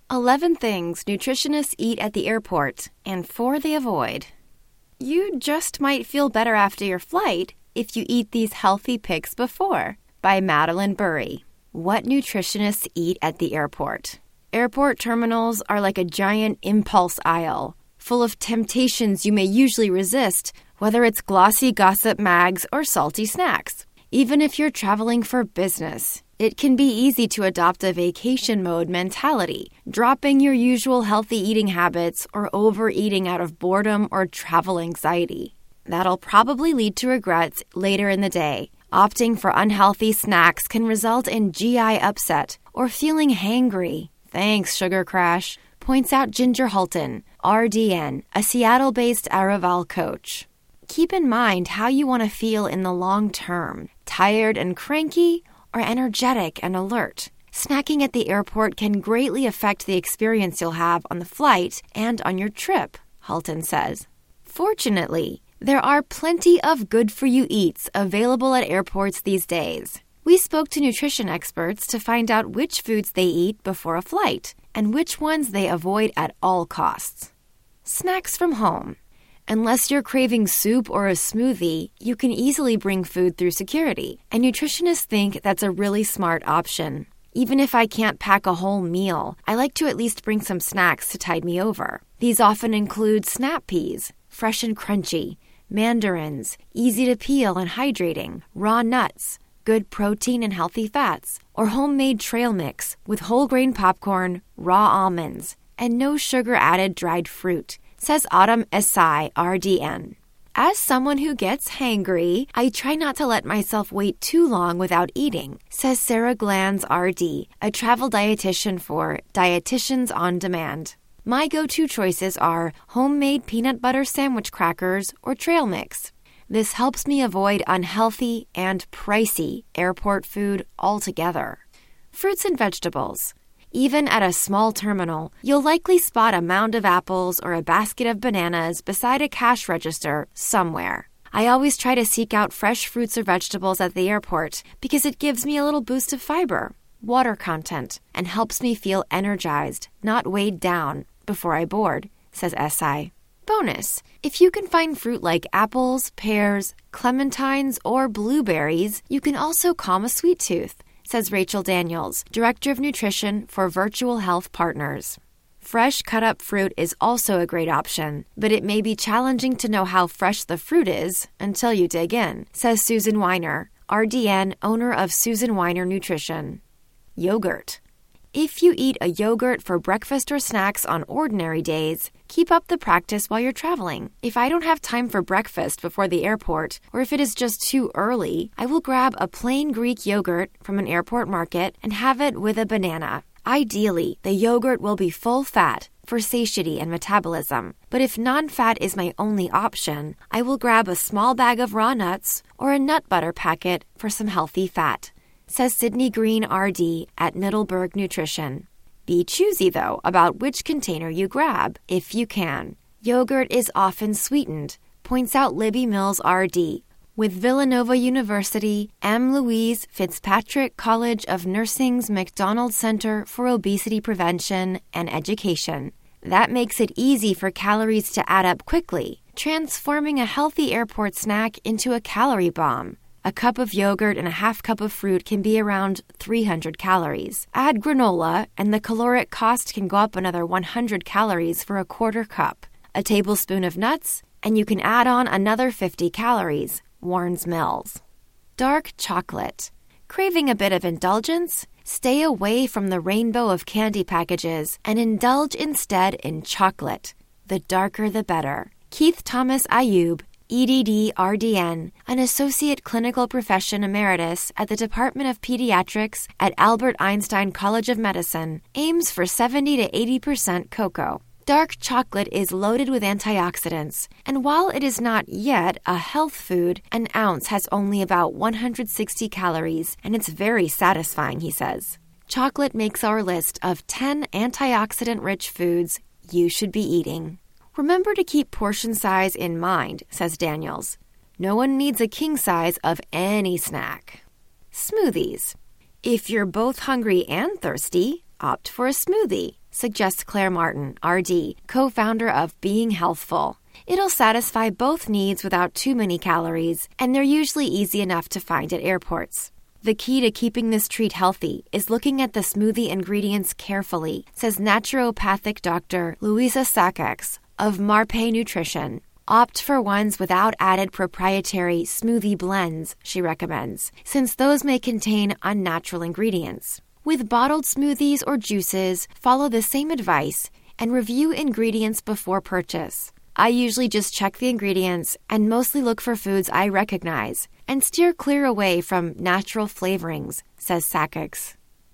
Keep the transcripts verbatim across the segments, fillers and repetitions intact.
eleven things nutritionists eat at the airport and four they avoid. You just might feel better after your flight if you eat these healthy picks before. By Madeline Burry. What nutritionists eat at the airport. Airport terminals are like a giant impulse aisle, full of temptations you may usually resist, whether it's glossy gossip mags or salty snacks. Even if you're traveling for business, it can be easy to adopt a vacation mode mentality, dropping your usual healthy eating habits or overeating out of boredom or travel anxiety. That'll probably lead to regrets later in the day. Opting for unhealthy snacks can result in G I upset or feeling hangry. Thanks, Sugar Crash, points out Ginger Halton, R D N, a Seattle-based Araval coach. Keep in mind how you want to feel in the long term, tired and cranky or energetic and alert. Snacking at the airport can greatly affect the experience you'll have on the flight and on your trip, Halton says. Fortunately, there are plenty of good-for-you eats available at airports these days. We spoke to nutrition experts to find out which foods they eat before a flight and which ones they avoid at all costs. Snacks from home. Unless you're craving soup or a smoothie, you can easily bring food through security, and nutritionists think that's a really smart option. Even if I can't pack a whole meal, I like to at least bring some snacks to tide me over. These often include snap peas, fresh and crunchy, mandarins, easy to peel and hydrating, raw nuts, good protein and healthy fats, or homemade trail mix with whole grain popcorn, raw almonds, and no sugar added dried fruit, says Autumn Esai, R D N. As someone who gets hangry, I try not to let myself wait too long without eating, says Sarah Glanz, R D, a travel dietitian for Dietitians on Demand. My go-to choices are homemade peanut butter sandwich crackers or trail mix. This helps me avoid unhealthy and pricey airport food altogether. Fruits and vegetables. Even at a small terminal, you'll likely spot a mound of apples or a basket of bananas beside a cash register somewhere. I always try to seek out fresh fruits or vegetables at the airport because it gives me a little boost of fiber, water content, and helps me feel energized, not weighed down, before I board, says S I. Bonus, if you can find fruit like apples, pears, clementines, or blueberries, you can also calm a sweet tooth, says Rachel Daniels, Director of Nutrition for Virtual Health Partners. Fresh cut-up fruit is also a great option, but it may be challenging to know how fresh the fruit is until you dig in, says Susan Weiner, R D N, owner of Susan Weiner Nutrition. Yogurt. If you eat a yogurt for breakfast or snacks on ordinary days, keep up the practice while you're traveling. If I don't have time for breakfast before the airport, or if it is just too early, I will grab a plain Greek yogurt from an airport market and have it with a banana. Ideally, the yogurt will be full fat for satiety and metabolism, but if non-fat is my only option, I will grab a small bag of raw nuts or a nut butter packet for some healthy fat, says Sydney Green, R D, at Middleburg Nutrition. Be choosy, though, about which container you grab, if you can. Yogurt is often sweetened, points out Libby Mills, R D, with Villanova University, M. Louise Fitzpatrick College of Nursing's McDonald Center for Obesity Prevention and Education. That makes it easy for calories to add up quickly, transforming a healthy airport snack into a calorie bomb. A cup of yogurt and a half cup of fruit can be around three hundred calories. Add granola, and the caloric cost can go up another one hundred calories for a quarter cup. A tablespoon of nuts, and you can add on another fifty calories, warns Mills. Dark chocolate. Craving a bit of indulgence? Stay away from the rainbow of candy packages and indulge instead in chocolate. The darker the better. Keith Thomas Ayub, E D D R D N, an Associate Clinical Profession Emeritus at the Department of Pediatrics at Albert Einstein College of Medicine, aims for seventy to eighty percent cocoa. Dark chocolate is loaded with antioxidants, and while it is not yet a health food, an ounce has only about one hundred sixty calories, and it's very satisfying, he says. Chocolate makes our list of ten antioxidant-rich foods you should be eating. Remember to keep portion size in mind, says Daniels. No one needs a king size of any snack. Smoothies. If you're both hungry and thirsty, opt for a smoothie, suggests Claire Martin, R D, co-founder of Being Healthful. It'll satisfy both needs without too many calories, and they're usually easy enough to find at airports. The key to keeping this treat healthy is looking at the smoothie ingredients carefully, says naturopathic doctor Louisa Sackex of Marpe Nutrition. Opt for ones without added proprietary smoothie blends, she recommends, since those may contain unnatural ingredients. With bottled smoothies or juices, follow the same advice and review ingredients before purchase. I usually just check the ingredients and mostly look for foods I recognize and steer clear away from natural flavorings, says Sackex.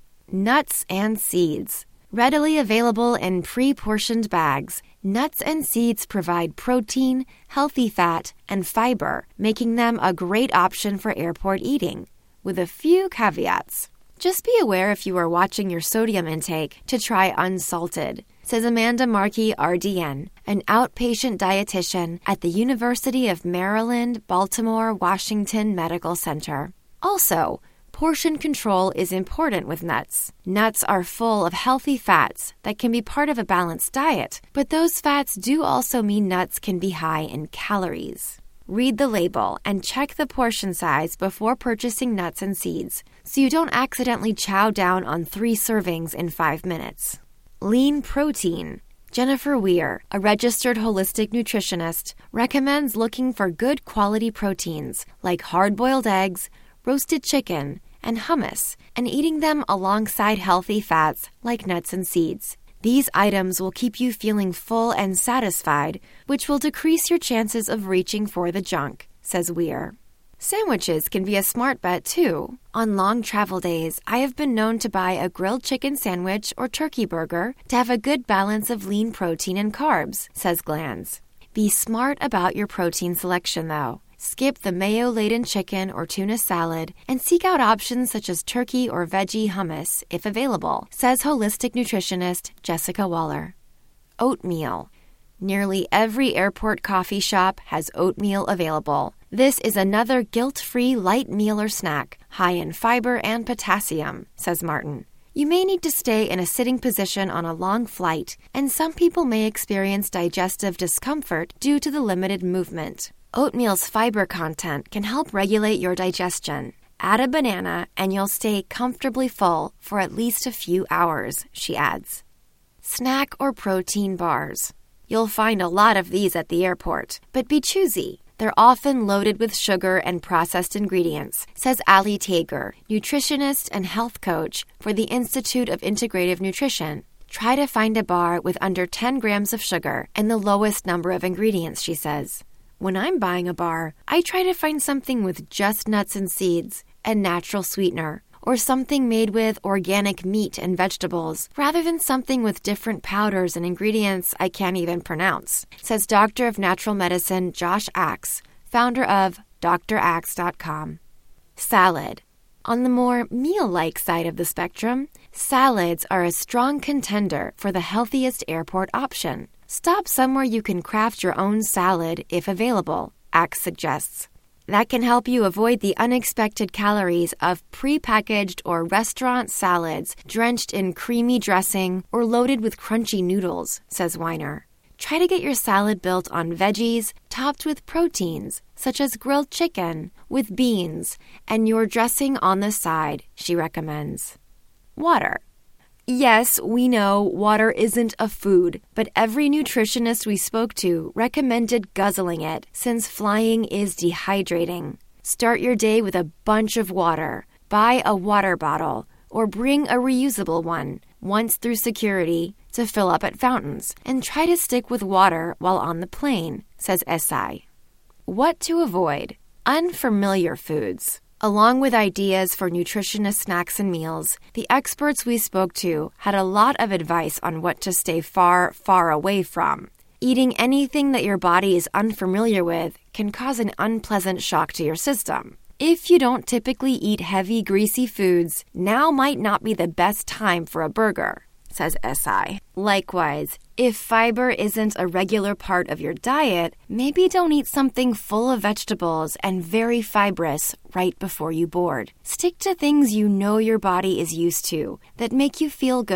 Nuts and seeds. Readily available in pre-portioned bags, nuts and seeds provide protein, healthy fat, and fiber, making them a great option for airport eating, with a few caveats. Just be aware if you are watching your sodium intake to try unsalted, says Amanda Markey, R D N, an outpatient dietitian at the University of Maryland, Baltimore, Washington Medical Center. Also, portion control is important with nuts. Nuts are full of healthy fats that can be part of a balanced diet, but those fats do also mean nuts can be high in calories. Read the label and check the portion size before purchasing nuts and seeds so you don't accidentally chow down on three servings in five minutes. Lean protein. Jennifer Weir, a registered holistic nutritionist, recommends looking for good quality proteins like hard-boiled eggs, roasted chicken, and hummus, and eating them alongside healthy fats like nuts and seeds. These items will keep you feeling full and satisfied, which will decrease your chances of reaching for the junk, says Weir. Sandwiches can be a smart bet, too. On long travel days, I have been known to buy a grilled chicken sandwich or turkey burger to have a good balance of lean protein and carbs, says Glanz. Be smart about your protein selection, though. Skip the mayo-laden chicken or tuna salad and seek out options such as turkey or veggie hummus, if available, says holistic nutritionist Jessica Waller. Oatmeal. Nearly every airport coffee shop has oatmeal available. This is another guilt-free light meal or snack, high in fiber and potassium, says Martin. You may need to stay in a sitting position on a long flight, and some people may experience digestive discomfort due to the limited movement. Oatmeal's fiber content can help regulate your digestion. Add a banana and you'll stay comfortably full for at least a few hours, she adds. Snack or protein bars. You'll find a lot of these at the airport, but be choosy. They're often loaded with sugar and processed ingredients, says Ali Tager, nutritionist and health coach for the Institute of Integrative Nutrition. Try to find a bar with under ten grams of sugar and the lowest number of ingredients, she says. When I'm buying a bar, I try to find something with just nuts and seeds and natural sweetener, or something made with organic meat and vegetables, rather than something with different powders and ingredients I can't even pronounce, says Doctor of Natural Medicine Josh Axe, founder of D R axe dot com. Salad. On the more meal-like side of the spectrum, salads are a strong contender for the healthiest airport option. Stop somewhere you can craft your own salad if available, Axe suggests. That can help you avoid the unexpected calories of prepackaged or restaurant salads drenched in creamy dressing or loaded with crunchy noodles, says Weiner. Try to get your salad built on veggies topped with proteins, such as grilled chicken, with beans, and your dressing on the side, she recommends. Water. Yes, we know water isn't a food, but every nutritionist we spoke to recommended guzzling it since flying is dehydrating. Start your day with a bunch of water. Buy a water bottle or bring a reusable one once through security to fill up at fountains, and try to stick with water while on the plane, says Esai. What to avoid? Unfamiliar foods. Along with ideas for nutritious snacks and meals, the experts we spoke to had a lot of advice on what to stay far, far away from. Eating anything that your body is unfamiliar with can cause an unpleasant shock to your system. If you don't typically eat heavy, greasy foods, now might not be the best time for a burger, says Esai. Likewise, if fiber isn't a regular part of your diet, maybe don't eat something full of vegetables and very fibrous right before you board. Stick to things you know your body is used to that make you feel good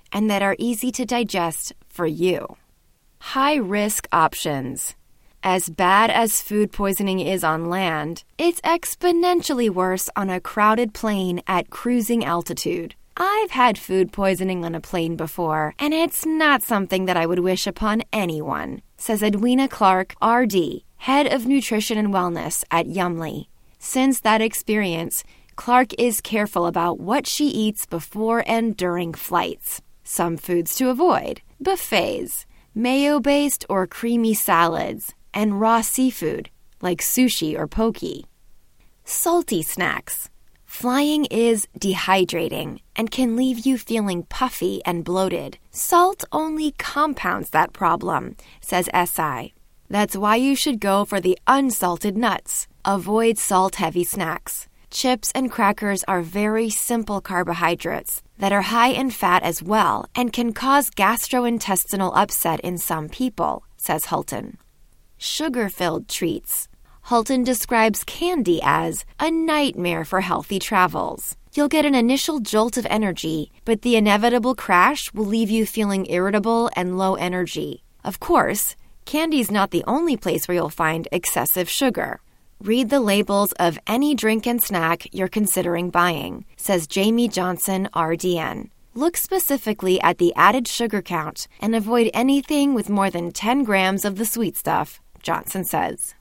and that are easy to digest for you. High-risk options. As bad as food poisoning is on land, it's exponentially worse on a crowded plane at cruising altitude. I've had food poisoning on a plane before, and it's not something that I would wish upon anyone, says Edwina Clark, R D, head of nutrition and wellness at Yummly. Since that experience, Clark is careful about what she eats before and during flights. Some foods to avoid: buffets, mayo-based or creamy salads, and raw seafood like sushi or poke. Salty snacks. Flying is dehydrating and can leave you feeling puffy and bloated. Salt only compounds that problem, says S I. That's why you should go for the unsalted nuts. Avoid salt-heavy snacks. Chips and crackers are very simple carbohydrates that are high in fat as well and can cause gastrointestinal upset in some people, says Hulton. Sugar-filled treats. Hulton describes candy as a nightmare for healthy travels. You'll get an initial jolt of energy, but the inevitable crash will leave you feeling irritable and low energy. Of course, candy's not the only place where you'll find excessive sugar. Read the labels of any drink and snack you're considering buying, says Jamie Johnson, R D N. Look specifically at the added sugar count and avoid anything with more than ten grams of the sweet stuff, Johnson says.